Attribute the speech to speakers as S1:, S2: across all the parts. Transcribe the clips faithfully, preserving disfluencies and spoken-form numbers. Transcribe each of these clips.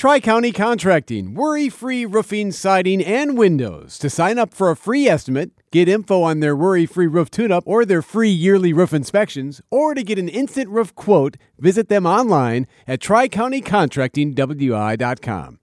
S1: Tri-County Contracting, worry-free roofing, siding, and windows. To sign up for a free estimate, get info on their worry-free roof tune-up or their free yearly roof inspections, or to get an instant roof quote, visit them online at tri county contracting w i dot com.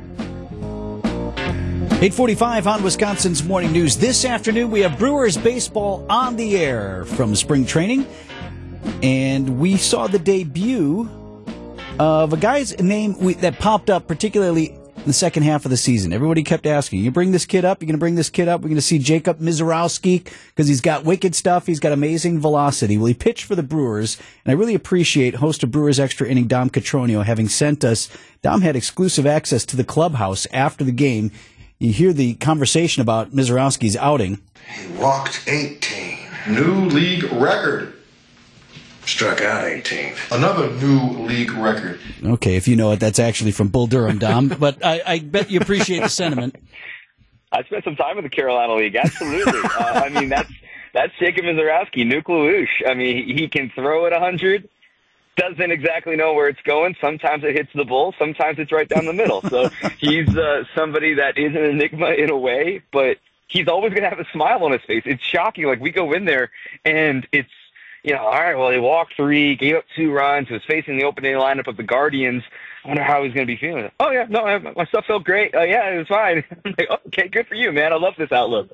S2: eight forty-five on Wisconsin's Morning News. This afternoon, we have Brewers baseball on the air from spring training, and we saw the debut of a guy's name we, that popped up particularly in the second half of the season. Everybody kept asking, you bring this kid up? You're going to bring this kid up? We're going to see Jacob Misiorowski because he's got wicked stuff. He's got amazing velocity. Well, he pitched for the Brewers, and I really appreciate host of Brewers Extra Inning, Dom Catronio, having sent us. Dom had exclusive access to the clubhouse after the game. You hear the conversation about Misiorowski's outing.
S3: He walked eighteen. New league record. Struck out eighteen. Another new league record.
S2: Okay, if you know it, that's actually from Bull Durham, Dom. But I, I bet you appreciate the sentiment.
S4: I spent some time in the Carolina League, absolutely. uh, I mean, that's that's Jacob Misiorowski, Nuke LaLoosh. I mean, he, he can throw at one hundred. Doesn't exactly know where it's going. Sometimes it hits the bull. Sometimes it's right down the middle. So he's uh, somebody that is an enigma in a way, but he's always going to have a smile on his face. It's shocking. Like, we go in there, and it's, you know, all right, well, he walked three, gave up two runs, was facing the opening lineup of the Guardians. I wonder how he's going to be feeling. Oh, yeah, no, I, my stuff felt great. Uh, yeah, it was fine. I'm like, okay, good for you, man. I love this outlook.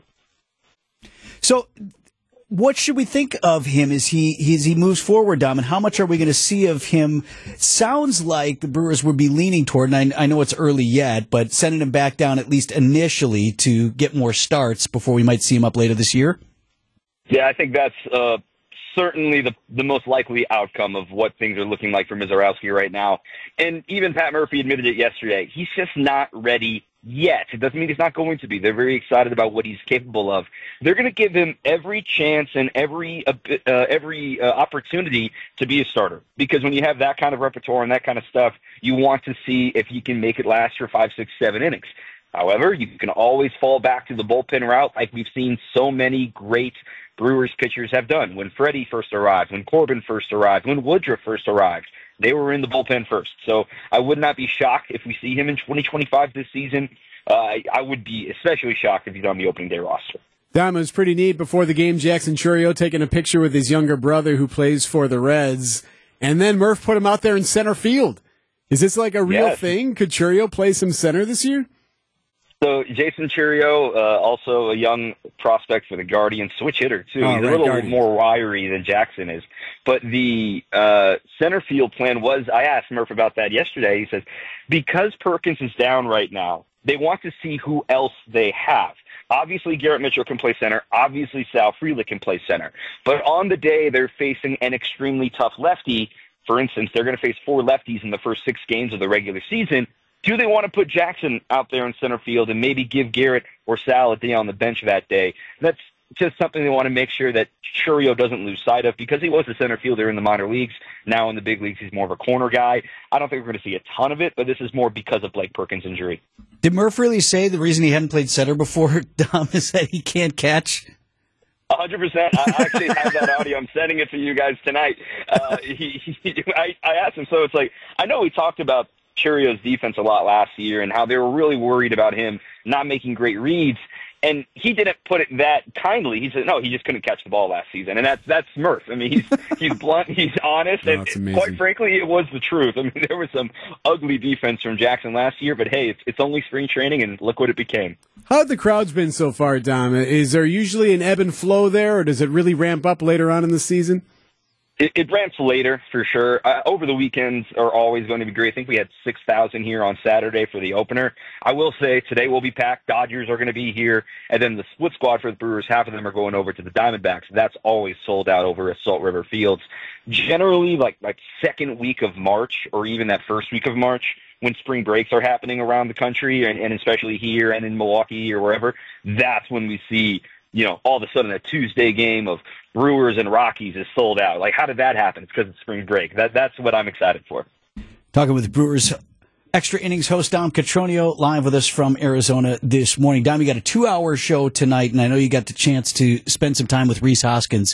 S2: So what should we think of him as he as he moves forward, Dom, and how much are we going to see of him? Sounds like the Brewers would be leaning toward, and I, I know it's early yet, but sending him back down at least initially to get more starts before we might see him up later this year?
S4: Yeah, I think that's uh, certainly the the most likely outcome of what things are looking like for Misiorowski right now. And even Pat Murphy admitted it yesterday. He's just not ready yet. It doesn't mean he's not going to be. They're very excited about what he's capable of. They're going to give him every chance and every uh, every uh, opportunity to be a starter. Because when you have that kind of repertoire and that kind of stuff, you want to see if he can make it last for five, six, seven innings. However, you can always fall back to the bullpen route like we've seen so many great Brewers pitchers have done. When Freddie first arrived, when Corbin first arrived, when Woodruff first arrived, they were in the bullpen first. So I would not be shocked if we see him in twenty twenty-five this season. Uh, I, I would be especially shocked if he's on the opening day roster.
S1: That was pretty neat. Before the game, Jackson Chourio taking a picture with his younger brother who plays for the Reds. And then Murph put him out there in center field. Is this like a real
S4: yes.
S1: thing? Could Chourio play some center this year?
S4: So Jason Chourio, uh, also a young prospect for the Guardians, switch hitter too.
S1: Oh,
S4: He's
S1: right,
S4: a little
S1: Guardians.
S4: more wiry than Jackson is. But the uh, center field plan was, I asked Murph about that yesterday. He says, because Perkins is down right now, they want to see who else they have. Obviously, Garrett Mitchell can play center. Obviously, Sal Frelick can play center. But on the day they're facing an extremely tough lefty, for instance, they're going to face four lefties in the first six games of the regular season. Do they want to put Jackson out there in center field and maybe give Garrett or Sal a day on the bench that day? That's just something they want to make sure that Chourio doesn't lose sight of, because he was a center fielder in the minor leagues. Now in the big leagues, he's more of a corner guy. I don't think we're going to see a ton of it, but this is more because of Blake Perkins' injury.
S2: Did Murph really say the reason he hadn't played center before, Dom, is that he can't catch?
S4: one hundred percent. I actually have that audio. I'm sending it to you guys tonight. Uh, he, he, I, I asked him, so it's like, I know we talked about Chourio's defense a lot last year and how they were really worried about him not making great reads. And he didn't put it that kindly. He said, no, he just couldn't catch the ball last season. And that's that's Murph. I mean, he's he's blunt, he's honest,
S1: No,
S4: and
S1: it's amazing.
S4: quite frankly, it was the truth. I mean, there was some ugly defense from Jackson last year, but hey, it's, it's only spring training, and look what it became.
S1: How have the crowds been so far, Dom? Is there usually an ebb and flow there, or does it really ramp up later on in the season?
S4: It, it ramps later, for sure. Uh, over the weekends are always going to be great. I think we had six thousand here on Saturday for the opener. I will say today will be packed. Dodgers are going to be here. And then the split squad for the Brewers, half of them are going over to the Diamondbacks. That's always sold out over at Salt River Fields. Generally, like like second week of March, or even that first week of March, when spring breaks are happening around the country, and, and especially here and in Milwaukee or wherever, that's when we see, you know, all of a sudden a Tuesday game of Brewers and Rockies is sold out. Like, how did that happen? It's because it's spring break. That That's what I'm excited for.
S2: Talking with Brewers Extra Innings host Dom Catronio live with us from Arizona this morning. Dom, you got a two-hour show tonight, and I know you got the chance to spend some time with Rhys Hoskins,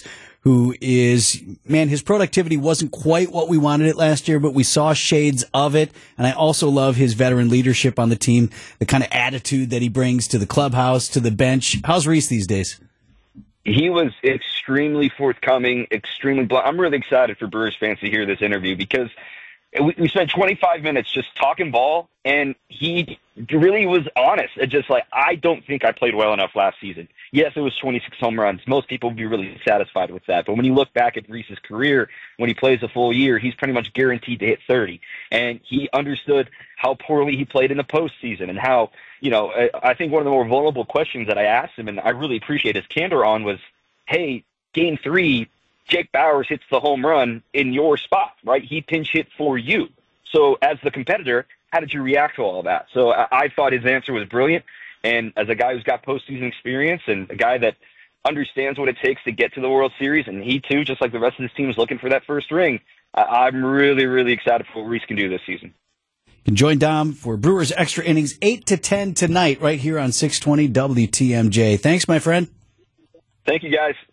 S2: who is, man, his productivity wasn't quite what we wanted it last year, but we saw shades of it. And I also love his veteran leadership on the team, the kind of attitude that he brings to the clubhouse, to the bench. How's Reese these days?
S4: He was extremely forthcoming, extremely blunt. I'm really excited for Brewers fans to hear this interview because we, we spent twenty-five minutes just talking ball, and he really was honest. It just like, I don't think I played well enough last season. Yes, it was twenty-six home runs. Most people would be really satisfied with that. But when you look back at Reese's career, when he plays a full year, he's pretty much guaranteed to hit thirty. And he understood how poorly he played in the postseason and how, you know, I think one of the more vulnerable questions that I asked him, and I really appreciate his candor on, was, hey, game three, Jake Bauers hits the home run in your spot, right? He pinch hit for you. So as the competitor, how did you react to all of that? So I, I thought his answer was brilliant. And as a guy who's got postseason experience and a guy that understands what it takes to get to the World Series, and he too, just like the rest of his team, is looking for that first ring, I, I'm really, really excited for what Reese can do this season.
S2: You can join Dom for Brewers Extra Innings eight to ten tonight right here on six twenty W T M J. Thanks, my friend.
S4: Thank you, guys.